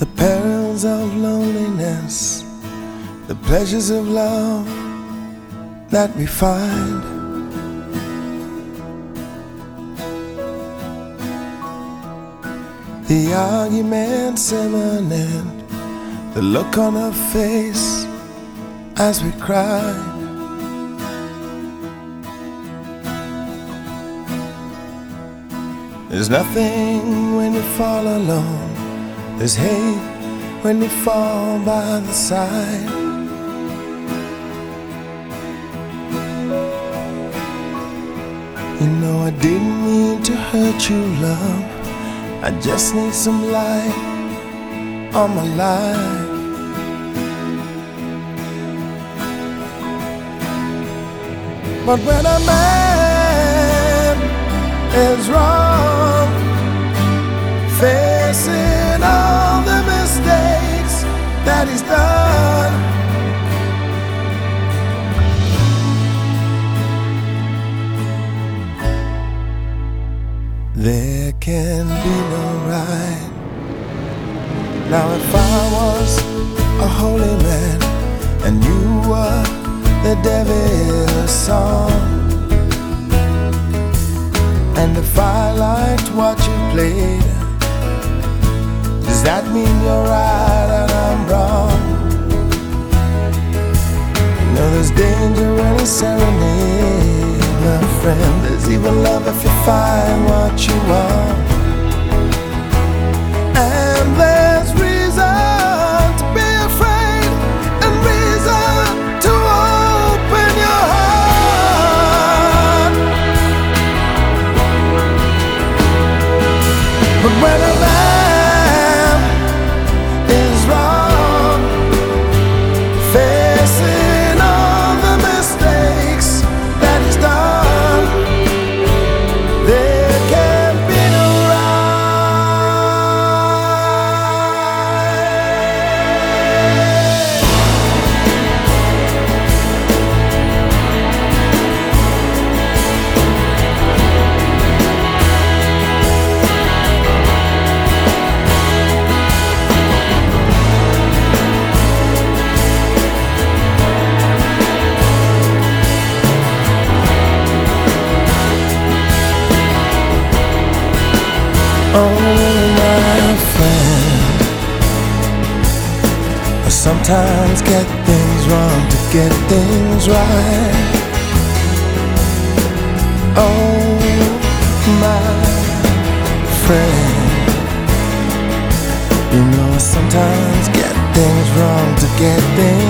The perils of loneliness, the pleasures of love that we find. The arguments imminent, the look on her face as we cry. There's nothing when you fall alone. There's hate when you fall by the side. You know I didn't mean to hurt you, love. I just need some light on my life. But when a man is wrong, facing all the mistakes that he's done, there can be no right. Now if I was a holy man and you were the devil's song, and if I liked what you played, does that mean you're right and I'm wrong? You know there's danger in a serenade, my friend. There's even love if you find what you want. And there's reason to be afraid and reason to open your heart. But when a man is wrong, facing all the mistakes that he's done, there can be no oh, my friend, I sometimes get things wrong to get things right. Oh, my friend, you know I sometimes get things wrong to get things